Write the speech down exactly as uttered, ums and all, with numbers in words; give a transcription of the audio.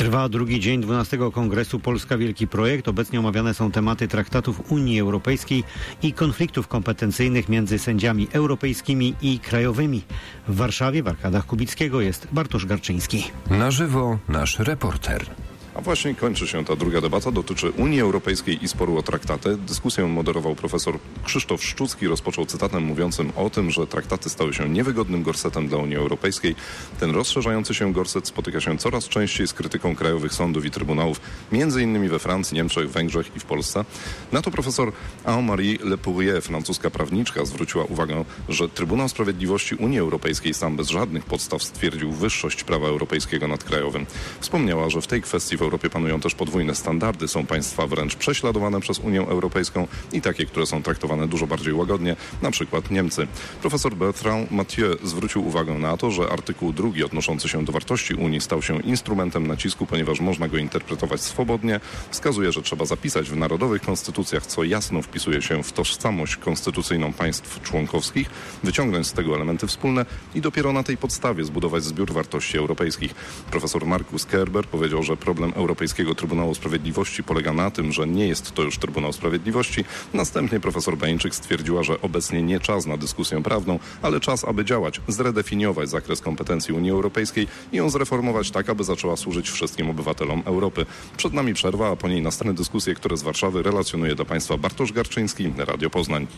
Trwa drugi dzień dwunastego Kongresu Polska Wielki Projekt. Obecnie omawiane są tematy traktatów Unii Europejskiej i konfliktów kompetencyjnych między sędziami europejskimi i krajowymi. W Warszawie w Arkadach Kubickiego jest Bartosz Garczyński. Na żywo nasz reporter. A właśnie kończy się ta druga debata, dotyczy Unii Europejskiej i sporu o traktaty. Dyskusję moderował profesor Krzysztof Szczucki, rozpoczął cytatem mówiącym o tym, że traktaty stały się niewygodnym gorsetem dla Unii Europejskiej. Ten rozszerzający się gorset spotyka się coraz częściej z krytyką krajowych sądów i trybunałów, między innymi we Francji, Niemczech, Węgrzech i w Polsce. Na to profesor Anne-Marie Le Poirier, francuska prawniczka, zwróciła uwagę, że Trybunał Sprawiedliwości Unii Europejskiej sam bez żadnych podstaw stwierdził wyższość prawa europejskiego nad krajowym. Wspomniała, że w tej kwestii w W Europie panują też podwójne standardy. Są państwa wręcz prześladowane przez Unię Europejską i takie, które są traktowane dużo bardziej łagodnie, na przykład Niemcy. Profesor Bertrand Mathieu zwrócił uwagę na to, że artykuł drugi odnoszący się do wartości Unii stał się instrumentem nacisku, ponieważ można go interpretować swobodnie. Wskazuje, że trzeba zapisać w narodowych konstytucjach, co jasno wpisuje się w tożsamość konstytucyjną państw członkowskich, wyciągnąć z tego elementy wspólne i dopiero na tej podstawie zbudować zbiór wartości europejskich. Profesor Markus Kerber powiedział, że problem Europejskiego Trybunału Sprawiedliwości polega na tym, że nie jest to już Trybunał Sprawiedliwości. Następnie profesor Beńczyk stwierdziła, że obecnie nie czas na dyskusję prawną, ale czas, aby działać, zredefiniować zakres kompetencji Unii Europejskiej i ją zreformować tak, aby zaczęła służyć wszystkim obywatelom Europy. Przed nami przerwa, a po niej następne dyskusje, które z Warszawy relacjonuje do Państwa Bartosz Garczyński, Radio Poznań.